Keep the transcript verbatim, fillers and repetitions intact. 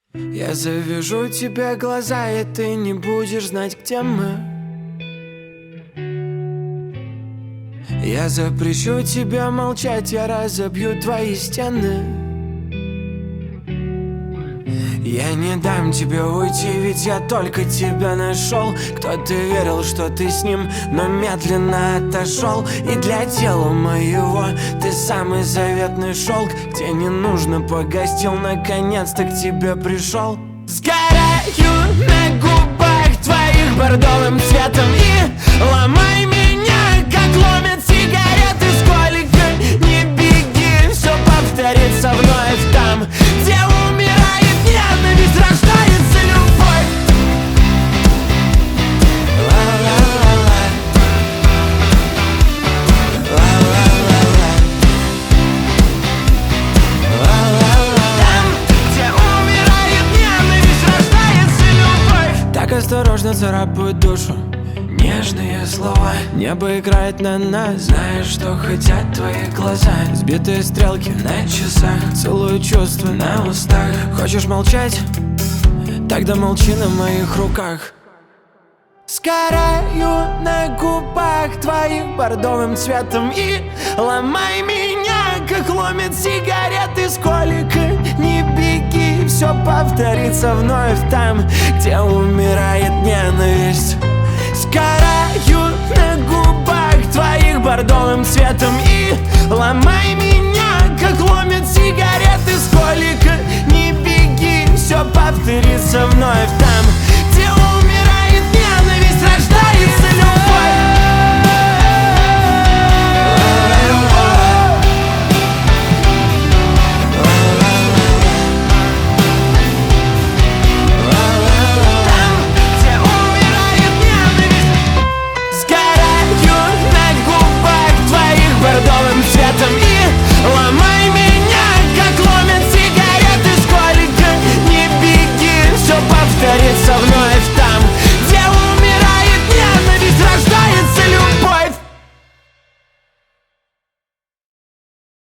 Я завяжу тебе глаза, и ты не будешь знать, где мы. Я запрещу тебе молчать, я разобью твои стены. Я не дам тебе уйти, ведь я только тебя нашел. Кто-то верил, что ты с ним, но медленно отошел. И для тела моего ты самый заветный шелк, где не нужно погостил, наконец-то к тебе пришел. Сгораю на губах твоих бордовым цветом и ломай меня, как ломят сигареты. Сколько не беги, все повторится вновь там, где умирает ненависть, рождается любовь. Ла-ла-ла-ла, ла-ла-ла-ла, ла-ла-ла. Там, где умирает ненависть, рождается любовь. Так осторожно царапают душу нежные слова. Небо играет на нас, знаешь, что хотят твои глаза. Сбитые стрелки на часах, целую чувства на устах. Хочешь молчать? Тогда молчи на моих руках. Сгораю на губах твоих бордовым цветом и ломай меня, как ломят сигареты. Сколько не беги, все повторится вновь там, где умирает ненависть. Сгораю на губах твоих бордовым цветом и ломай меня, как ломят сигареты. Сколько не беги, все повторится вновь там,